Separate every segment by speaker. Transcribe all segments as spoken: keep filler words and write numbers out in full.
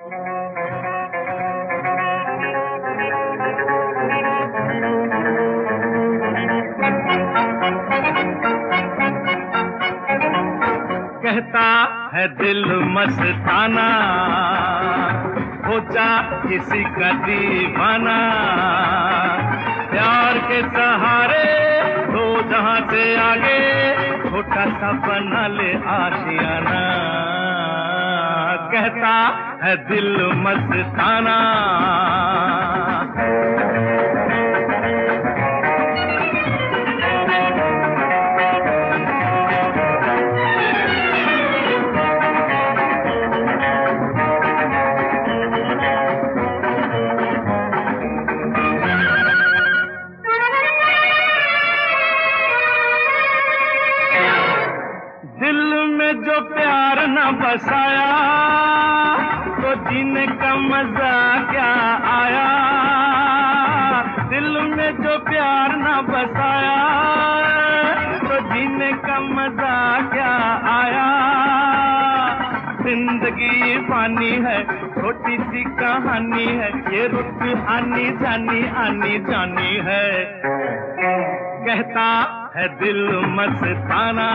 Speaker 1: कहता है दिल मस्ताना, हो जा किसी का दीवाना, प्यार के सहारे दो जहां से आगे छोटा सा बना ले आशियाना। कहता है दिल मस्ताना। जो प्यार न बसाया तो जीने का मजा क्या आया। दिल में जो प्यार न बसाया तो जीने का मजा क्या आया। जिंदगी पानी है, छोटी सी कहानी है, ये रुत आनी जानी आनी जानी है। कहता है दिल मस्ताना।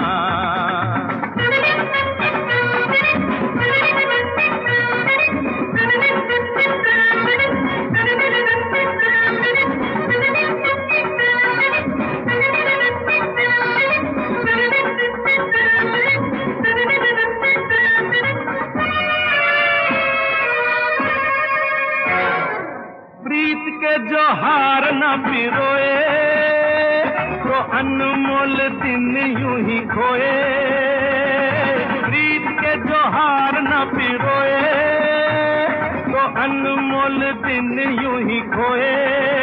Speaker 1: प्रीत के जो हार न पिरोए तो अनमोल दिन यूं ही खोए। प्रीत के जो हार न पिरोए तो अनमोल दिन यूं ही खोए।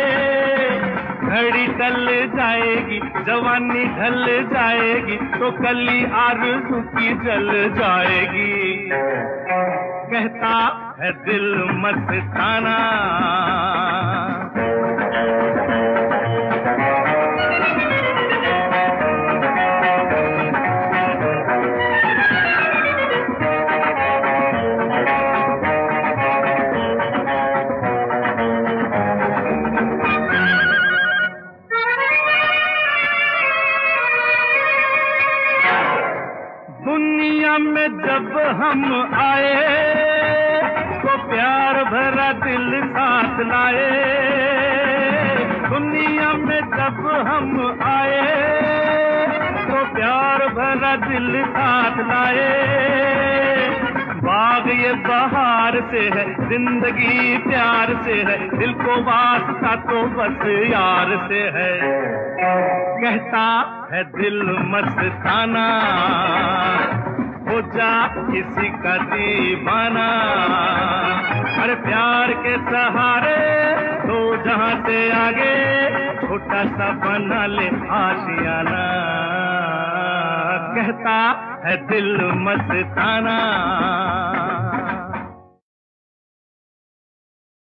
Speaker 1: घड़ी टल जाएगी, जवानी ढल जाएगी, तो कली आरज़ू की जल जाएगी। कहता है दिल मस्ताना। दुनिया में जब हम आए तो प्यार भरा दिल साथ लाए। दुनिया में जब हम आए तो प्यार भरा दिल साथ लाए। बाग ये बहार से है, जिंदगी प्यार से है, दिल को वास्ता तो बस यार से है। कहता है दिल मस्ताना, हो जा किसी का दीवाना। हर प्यार के सहारे तो जहां से आगे छोटा सा बना ले आशियाना। कहता है दिल मस्ताना।